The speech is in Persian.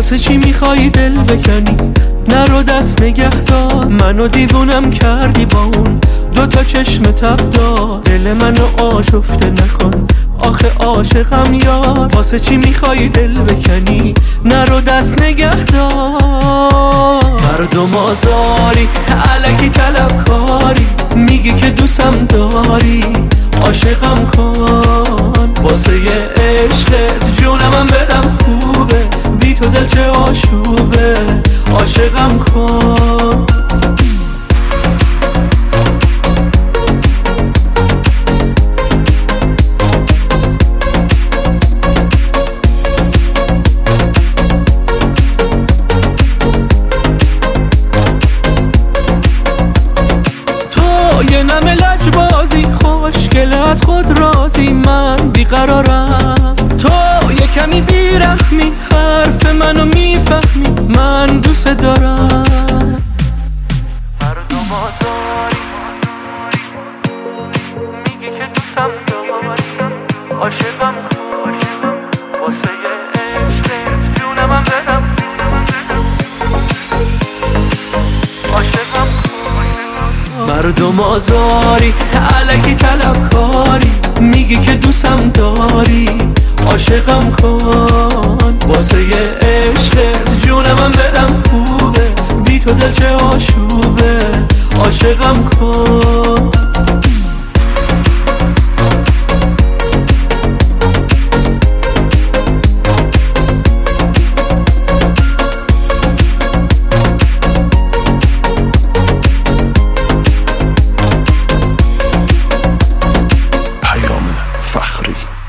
واسه چی میخوای دل بکنی؟ نرو دست نگه دار، منو دیوونم کردی با اون دوتا چشم تب دار. دل منو آشفته نکن، آخه عاشقم یار. واسه چی میخوای دل بکنی؟ نرو دست نگه دار. مردم آزاری، الکی طلبکاری، میگی که دوستم داری، عاشقم کن. واسه یه عشقت جونمم بدم خوبه، بی تو دل چه آشوبه، عاشقم کن. یه نمه لجبازی، خوشگل از خود رازی، من بیقرارم. تو یه کمی بیرحمی، حرف منو میفهمی، من دوست دارم. مردم آزاری، میگی که دوستم داری، عاشقم کن. واسه یه عشقت جونمم بدم، عاشقم کن. مردم آزاری، الکی طلبکاری، میگی که دوستم داری، عاشقم کن. واسه یه عشقت جونمم بدم خوبه، بی تو دل چه آشوبه، عاشقم کن. فخری